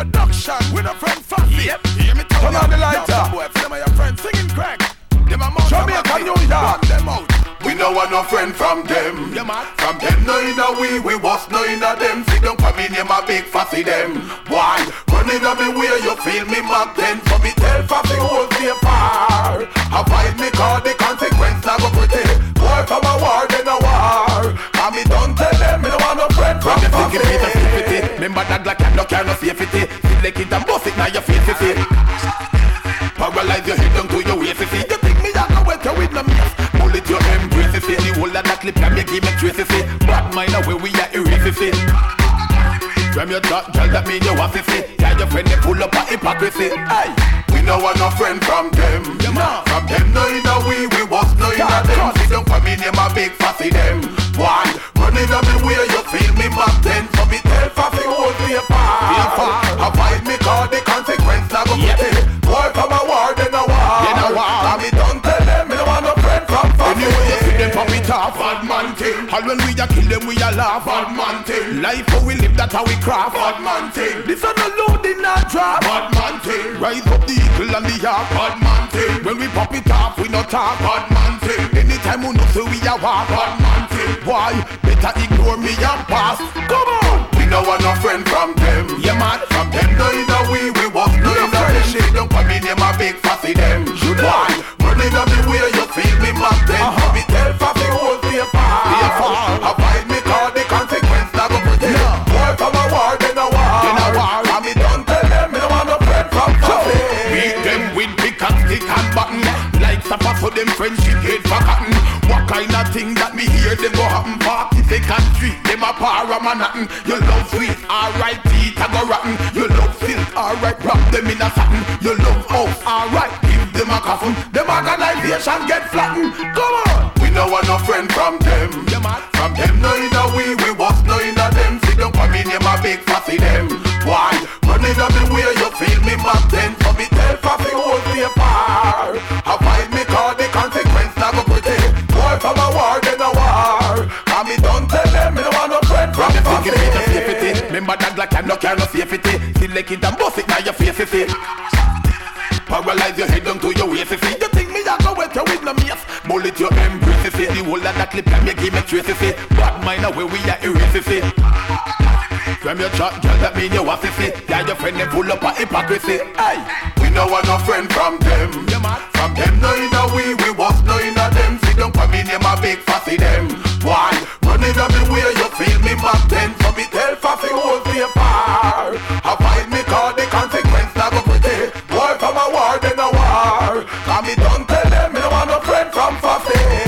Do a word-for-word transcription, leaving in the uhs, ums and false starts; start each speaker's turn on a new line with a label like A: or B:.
A: production with a friend Faffy. Yep. Hear me turn on the lighter. Boy, them are your friends singing crack. Them a mouth. Jamaica, New York. Them out.
B: We know want no friend from them.
A: Yeah, man.
B: From them, no inna we, we was no inna them. See don't come in here, my big fussy them. Why? Running on me where you feel me back then. So me tell fussy hold me far. Avoid me cause the consequence I go pretty. Boy from a war, then a war. And me don't tell them, me no want no friend from them. Fussy.
A: Remember that like I'm no care no safety. Feel like it and bust it now your face, see. Paralyze your head down to your waist, see. You think me a go wet you with no mess. Bullet your embrace, see. The whole of that clip can make give me trace, see. Bad mind away we are erase, see. From your talk, girl, that mean you want to see. Yeah, your friend they pull up a hypocrisy. Hey,
B: we no want no friend from them.
A: Yeah, man.
B: From them no inna we, we was no inna them. See don't come in here, my big fussy them. Why? Running on me where you feel me back then. So me tell fussy hold me apart. Avoid me cause the consequence I go
A: yep.
B: pretty. Boy from a war, then a war.
A: Then a war.
B: And me don't tell them, me no want no friend from fussy.
A: Anyway, you see them pop it off.
B: Bad man thing.
A: And when we a kill them, we a laugh.
B: Bad man thing.
A: Life how we live, that's how we craft.
B: Bad man thing.
A: This are no loading, not drop.
B: Bad man thing.
A: Rise up the eagle and the yak.
B: Bad man thing.
A: When we pop it off, we no talk.
B: Bad man thing.
A: Anytime we know so we a walk.
B: Bad man thing.
A: Why? Better ignore me and pass. Come on.
B: We no want no friend from them.
A: Yeah, man.
B: From them no inna we, we was no inna them. She don't come in here, my big fussy them. Why? Running on me where you feel me back then.
A: Uh-huh.
B: Me tell fussy hold me apart. Avoid me cause the consequence I go pretty.
A: Yeah.
B: Boy from a war, then a war.
A: Then a war.
B: And me don't tell them, me no want no friend from fussy.
A: Beat them with pick and stick and button. Like supper so them friendship hate for cotton. What kind of thing that me hear them go happen? Party second street, them a para Manhattan. You love sweet, alright, teeth a go rotten. You love silk, alright, wrap them in a satin. You love house, alright, give them a coffin. Them organization get flattened. Come on.
B: We no want no friend from them.
A: Yeah, man.
B: From them no inna we, we was no inna them. See don't come in here, my big fussy them. Why? Running on me where you feel me back then. So me tell fussy hold me apart. Avoid me cause the consequence I go pretty. Boy from a war, then a war. And me don't tell them, me no want no friend from the fussy.
A: Remember that like I'm no care no safety. Still like it and bust it now your face, see. Paralyze your head down to your waist, see. You think me a go wet you with no mess. Bullet your embrace, see. The whole of that clip can make give me trace, see. Bad mind away we are erase, see. From your chat, girl, that mean you want to see. Yeah, your friend they pull up a hypocrisy. Hey,
B: we no want no friend from them.
A: Yeah, man.
B: From them no inna we, we was no inna them. See don't come in here, my big fussy them. Why? Running on me where you feel me back then. So me tell fussy hold me apart. Avoid me cause the consequence I go pretty. Boy from a war, then a war. And me don't tell them, me no want no friend from fussy.